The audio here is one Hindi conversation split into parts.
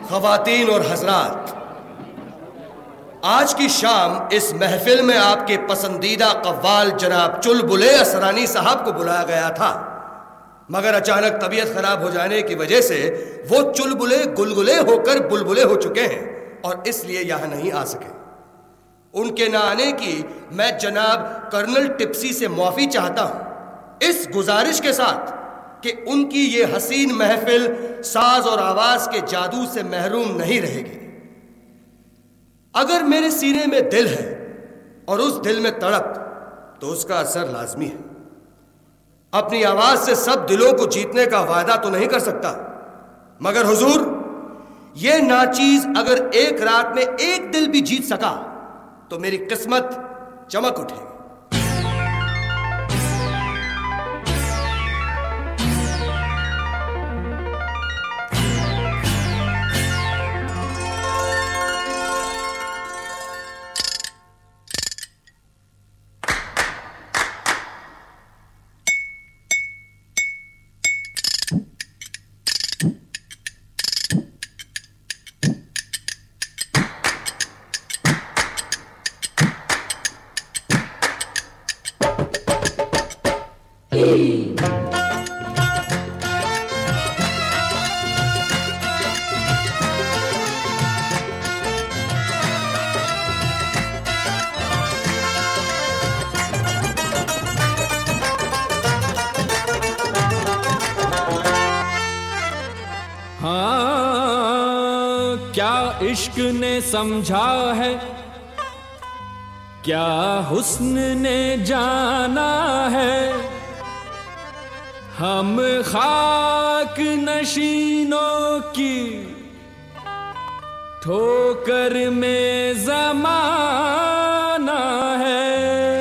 ख़वातीन और हज़रात, आज की शाम इस महफिल में आपके पसंदीदा कव्वाल जनाब चुलबुले असरानी साहब को बुलाया गया था, मगर अचानक तबीयत खराब हो जाने की वजह से वो चुलबुले गुलगुले होकर बुलबुले हो चुके हैं और इसलिए यहां नहीं आ सके। उनके ना आने की मैं जनाब कर्नल टिप्सी से माफी चाहता हूं, इस गुजारिश के साथ कि उनकी ये हसीन महफिल साज और आवाज के जादू से महरूम नहीं रहेगी। अगर मेरे सीने में दिल है और उस दिल में तड़प, तो उसका असर लाजमी है। अपनी आवाज से सब दिलों को जीतने का वादा तो नहीं कर सकता, मगर हुजूर, ये नाचीज अगर एक रात में एक दिल भी जीत सका तो मेरी किस्मत चमक उठेगी। क्या इश्क ने समझा है, क्या हुस्न ने जाना है, हम खाक नशीनों की ठोकर में ज़माना है।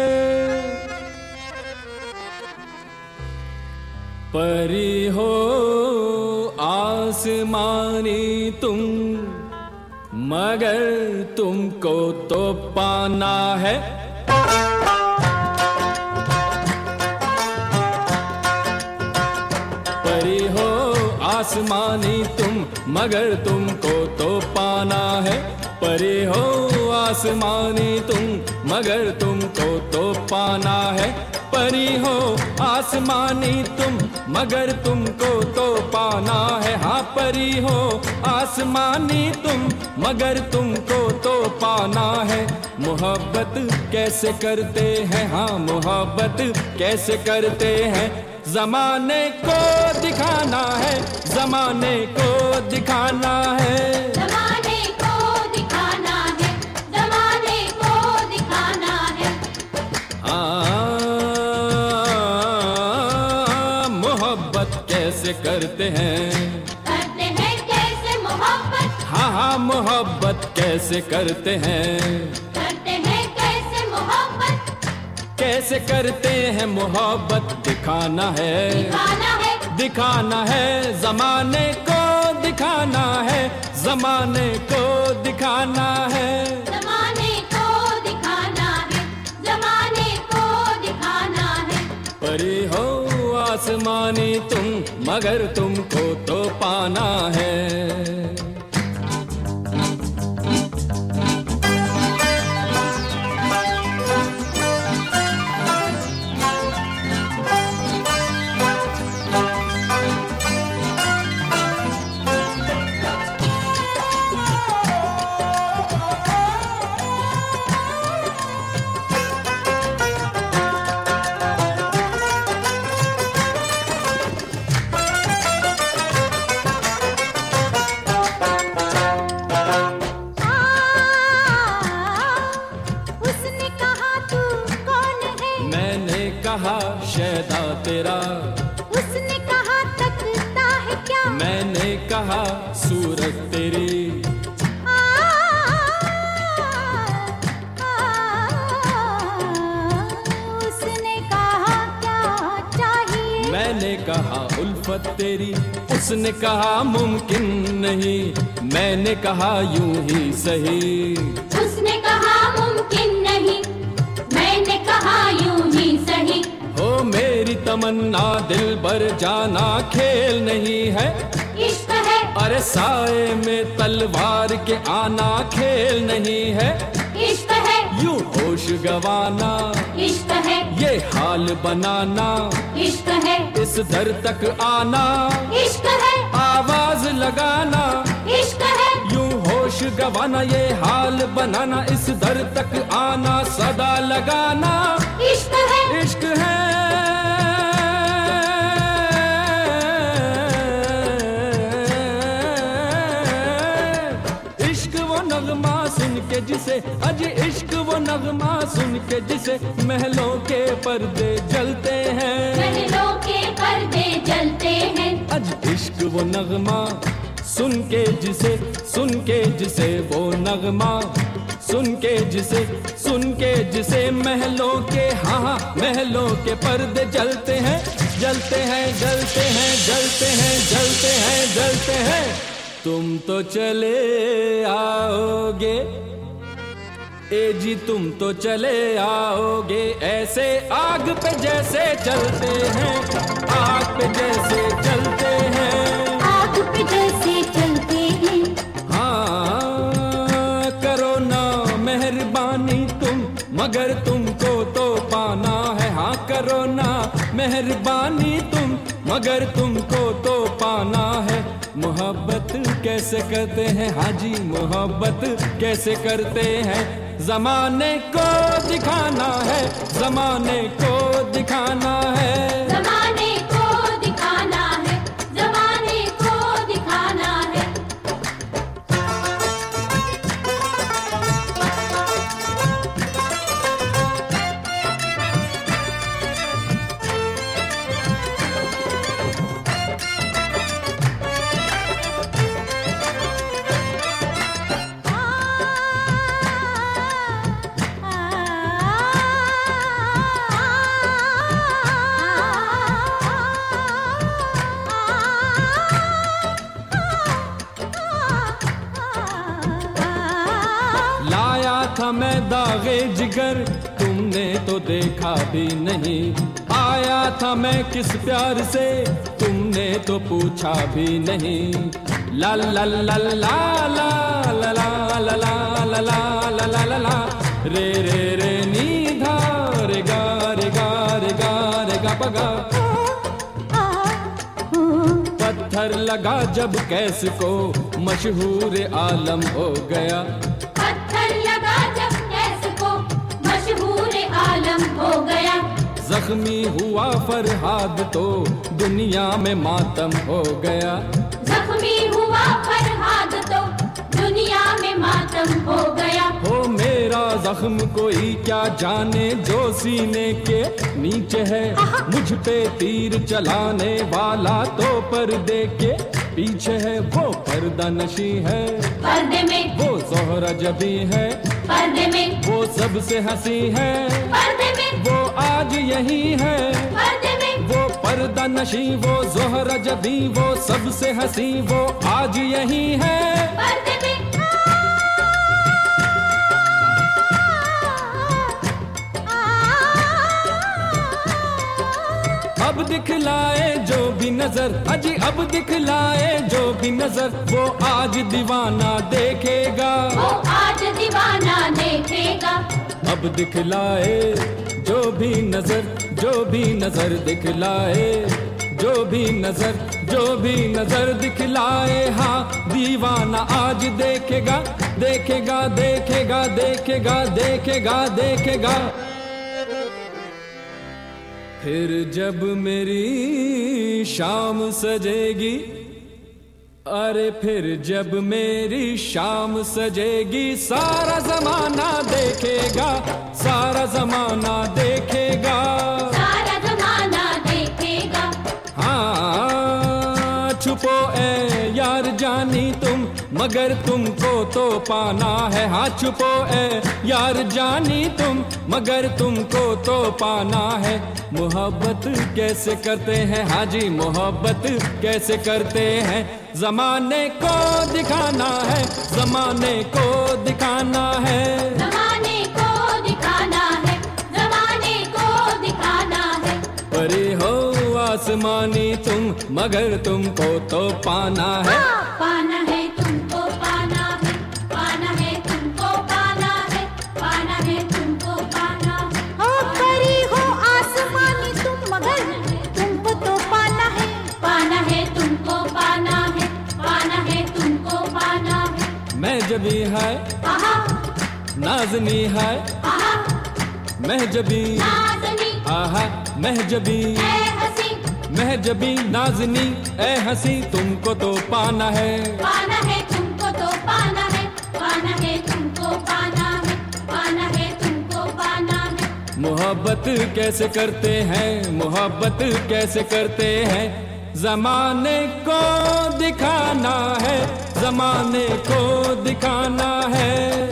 परी हो आसमानी तुम, मगर तुमको तो पाना है। परी हो आसमानी तुम, मगर तुमको तो पाना है। परी हो आसमानी तुम, मगर तुमको तो पाना है। परी हो आसमानी तुम, मगर तुमको तो पाना है। हाँ, परी हो आसमानी तुम, मगर तुमको तो पाना है। मोहब्बत कैसे करते हैं, हाँ मोहब्बत कैसे करते हैं, ज़माने को दिखाना है, ज़माने को दिखाना है। ज़माने को दिखाना है, ज़माने को दिखाना है। मोहब्बत कैसे करते हैं कैसे मोहब्बत। हाँ हाँ, मोहब्बत कैसे करते हैं कैसे मोहब्बत। कैसे करते हैं मोहब्बत, दिखाना है, दिखाना है। ज़माने को दिखाना है, ज़माने को दिखाना है। ज़माने को दिखाना है, ज़माने को दिखाना है। परी हो आसमानी तुम, मगर तुमको तो पाना है। शैदा तेरा, उसने कहा तकता है क्या, मैंने कहा सूरत तेरी। उसने कहा क्या चाहिए, मैंने कहा उल्फत तेरी। उसने कहा मुमकिन नहीं, मैंने कहा यूं ही सही। उसने कहा मुमकिन नहीं, मैंने कहा यूं ही सही। हो मेरी तमन्ना दिल भर जाना खेल नहीं है, इश्क है अरे साए में तलवार के आना खेल नहीं है, इश्क है, यूं होश गवाना इश्क है, ये हाल बनाना, इश्क है, इस दर तक आना, इश्क है, आवाज लगाना, इश्क है, यूं होश गवाना, ये हाल बनाना, इस दर तक आना, सदा लगाना, इश्क है, इश्क है। इश्क वो नगमा सुन के जिसे, अजी इश्क वो नगमा सुन के जिसे महलों के पर्दे जलते हैं, महलों के पर्दे जलते हैं। अज इश्क वो नगमा सुन के जिसे वो नगमा सुन के जिसे महलों के, हाँ महलों के पर्दे जलते हैं, जलते हैं, जलते हैं, जलते हैं, जलते हैं, जलते हैं। तुम तो चले आओगे, ए जी तुम तो चले आओगे, ऐसे आग पे जैसे चलते हैं, आग पे जैसे चलते हैं, आग पे जैसे चलते हैं। हाँ करो ना मेहरबानी तुम, मगर तुमको तो पाना है, हाँ करो ना मेहरबानी तुम, मगर तुमको तो पाना है। मोहब्बत कैसे करते हैं, हाजी मोहब्बत कैसे करते हैं, जमाने को दिखाना है, जमाने को दिखाना है, जमाने को दिखाना है, जमाने को दिखाना है। लाया था मैं दागे जिगर, तुमने तो देखा भी नहीं, आया था मैं किस प्यार से, तुमने तो पूछा भी नहीं। ला ला ला ला ला ला ला ला ला ला ला ला ला ला रे रे रे नी धा रे गा रे गा रे गा रे गा पगा। पत्थर लगा जब कैस को, मशहूर आलम हो गया, पत्थर लगा जब कैस को, मशहूर आलम हो गया। जख्मी हुआ फरहाद तो दुनिया में मातम हो गया, जख्मी हुआ फरहाद तो दुनिया में मातम हो गया। हो मेरा जख्म कोई क्या जाने, जो सीने के नीचे है, मुझ पे तीर चलाने वाला तो पर्दे के पीछे है, वो पर्दा नशी है, पर्दे में वो ज़ोहरा जबी है, पर्दे में वो सबसे हंसी है, पर्दे में वो आज यही है, पर्दे में वो पर्दा नशी, वो ज़ोहरा जबी, वो सबसे हंसी, वो आज यही है। पर्दे में अब दिखलाए जो भी नजर, अजी अब दिखलाए जो भी नजर, वो आज दीवाना देखेगा, वो आज दीवाना देखेगा। अब दिखलाए जो भी नजर, जो भी नजर दिखलाए, जो भी नजर, जो भी नजर दिखलाए, हाँ दीवाना आज देखेगा, देखेगा, देखेगा, देखेगा, देखेगा, देखेगा। फिर जब मेरी शाम सजेगी, अरे फिर जब मेरी शाम सजेगी, सारा जमाना देखेगा, सारा जमाना देखेगा, सारा जमाना देखेगा। हाँ छुपो ए यार जानी तुम, मगर तुमको तो पाना है, हाँ छुपो ए यार जानी तुम, मगर तुमको तो पाना है। मोहब्बत कैसे करते हैं, हाजी मोहब्बत कैसे करते हैं, जमाने को दिखाना है, जमाने को दिखाना है, जमाने को दिखाना है, जमाने को दिखाना है। परे हो आसमानी तुम, मगर तुमको तो पाना है। पाना है तुमको, पाना है, पाना है तुमको, पाना है, पाना है तुमको, पाना है। ओ परी हो आसमानी तुम, मगर तुमको तो पाना है। पाना है तुमको, पाना है, पाना है तुमको, पाना है। मैं जबी है आहा नाज़नी है, आहा महजबी नाज़नी, आहा महजबी, ऐ हसी, महजबी नाज़नी ए हंसी, तुमको तो पाना है। पाना है तुमको तो पाना है, पाना है तुमको, पाना है, पाना है तुमको, पाना है। मोहब्बत कैसे करते हैं, मोहब्बत कैसे करते हैं, ज़माने को दिखाना है, ज़माने को दिखाना है।